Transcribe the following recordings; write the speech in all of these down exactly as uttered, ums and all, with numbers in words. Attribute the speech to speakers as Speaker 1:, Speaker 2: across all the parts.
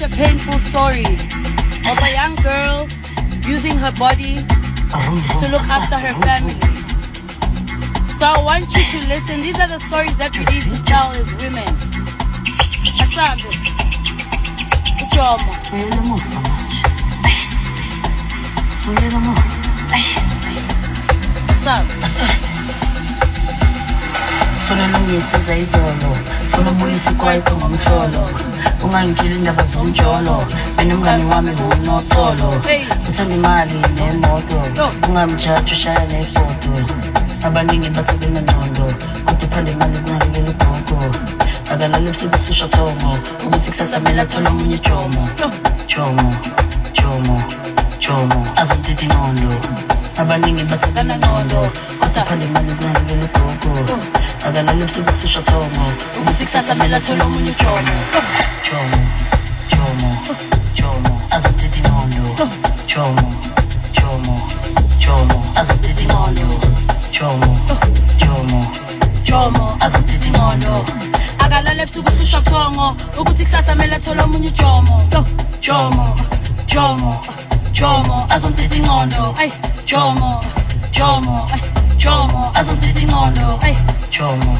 Speaker 1: painful story of a young girl using her body to look after her family. So I want you to listen. These are the stories that we need to tell as women. Asambe. Uchomo. Asambe.
Speaker 2: Funa nongisiza izolo, funa ubuyisa kwaito ngomhlolo. Ungangitshela indaba zomjolo, mina umngani wami ngunoxolo. Uthanda imali nemoto, ungamjaji ushaya nefoto. Abaningi bathebe ngenondo, kodwa iphanda imali kunganikela ugogo. Akalala ebusuku ufisha thongo, ukuthi kusasa mele athole omunye jomo. Jomo, jomo, jomo, azomthetha inondo. Abaningi bathebe ngenondo, kodwa iphanda imali kunganikela ugogo. Akalala ebusuku ufisha thongo, ukuthi kusasa mele athole omunye jomo. Jomo, jomo, jomo, azomthetha inondo. Jomo, jomo, jomo, azomthetha inondo. Jomo, jomo, jomo, azomthetha inondo. Akalala ebusuku ufisha thongo, ukuthi kusasa mele athole omunye jomo. Jomo, jomo, jomo, azomthetha inondo. Jomo, jomo, jomo, azomthetha inondo. Jomo,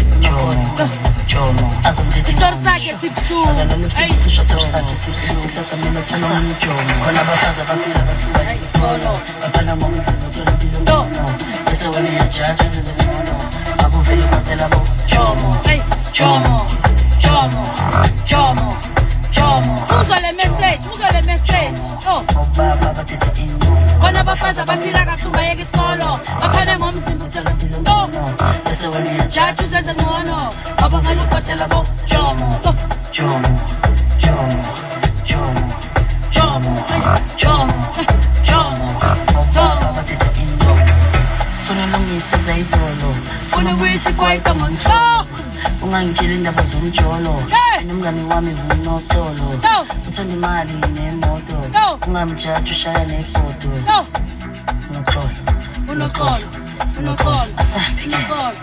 Speaker 2: jomo, jomo, azomthetha inondo. Akalala ebusuku ufisha thongo, ukuthi kusasa mele athole omunye jomo. Khona abafazi abaphila baphila isikolo, baphana ngomzimba solempilo ngono. Bese wena uyajaja uzenze ngcono, akuveli kwatela bo jomo. Jomo, jomo, jomo, jomo.
Speaker 1: Uzwa le message, uzwa le message. Oh.
Speaker 2: Obaba bathetha inondo.
Speaker 1: Khona abafazi abaphila kahle bayeka isikolo, baphana ngomzimba solempilo ngono.
Speaker 2: Bese wena uyajaja
Speaker 1: Jaji uzenze ngcono, abangani ukwatela bo jomo.
Speaker 2: Jomo, jomo, jomo, jomo, jomo, jomo. Obaba bathetha inondo. Funa nongisiza izolo,
Speaker 1: funa ubuyisa kwaito ngomhlolo.
Speaker 2: Ungangitshela indaba zomjolo, mina umngani wami ngunoxolo. Uthanda imali nemoto, ungamjaji ushaya nefoto. Unoxolo,
Speaker 1: unoxolo, unoxolo, unoxolo.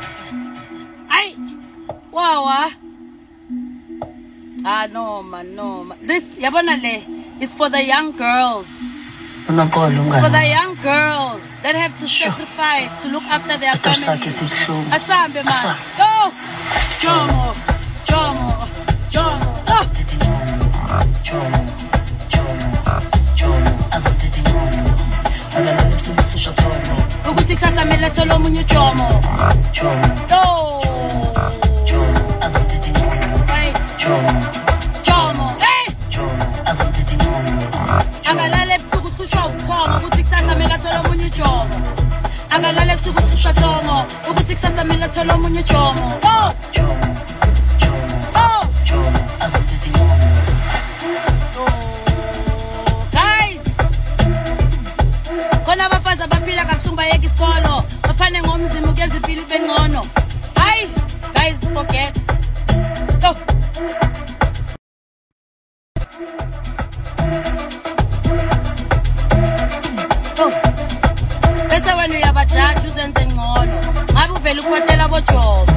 Speaker 1: Ay, wawa. Ah no man, no man. This yabona le is for the young girls. For the young girls that have to sacrifice to look after their families. Asambe man. Go! Jomo, Jomo, Jomo.
Speaker 2: Jomo, Jomo, Jomo, azomthetha inondo. Akalala ebusuku ufisha thongo,
Speaker 1: ukuthi kusasa mele athole omunye jomo.
Speaker 2: Jomo, Jomo, azomthetha inondo. Jomo,
Speaker 1: Jomo,
Speaker 2: Jomo, azomthetha inondo.
Speaker 1: Akalala ebusuku ufisha thongo, ukuthi kusasa mele athole omunye jomo. Akalala ebusuku ufisha thongo, ukuthi kusasa mele athole omunye jomo. Oh!
Speaker 2: Jomo, Jomo, oh! Jomo, azomthetha inondo.
Speaker 1: Guys, khona abafazi abaphila kabuhlungu bayeka isikolo, baphane ngomzimba ukuyenza impilo ibe ngcono. Hayi, guys, forget. Oh. Oh. Bese wena uyabajaji uzenze ngcono. Ngabe uvela ukwatela bojomo.